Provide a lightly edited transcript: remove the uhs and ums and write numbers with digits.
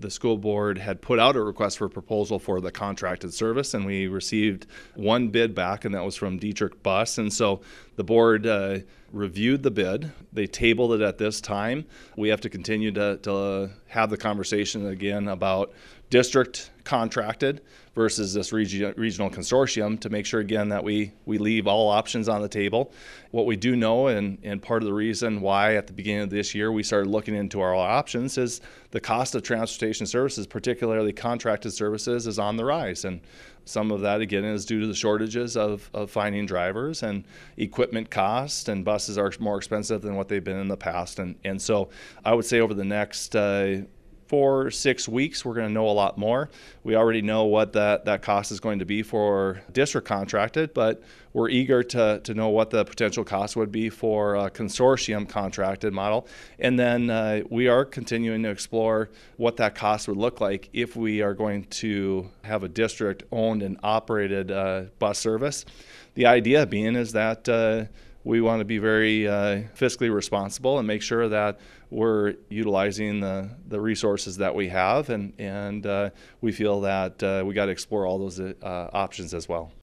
the school board had put out a request for proposal for the contracted service, and we received one bid back, and that was from Dietrich Bus. And so the board reviewed the bid. They tabled it at this time. We have to continue to have the conversation again about district contracted versus this regional consortium to make sure, again, that we leave all options on the table. What we do know, and part of the reason why at the beginning of this year we started looking into our options, is the cost of transportation services, particularly contracted services, is on the rise. And some of that, again, is due to the shortages of finding drivers and equipment cost, and buses are more expensive than what they've been in the past. And so I would say over the next 4 or 6 weeks, we're going to know a lot more. We already know what that cost is going to be for district contracted, but we're eager to know what the potential cost would be for a consortium contracted model. And then we are continuing to explore what that cost would look like if we are going to have a district owned and operated bus service. The idea being is that we want to be very fiscally responsible and make sure that we're utilizing the resources that we have, and we feel that we got to explore all those options as well.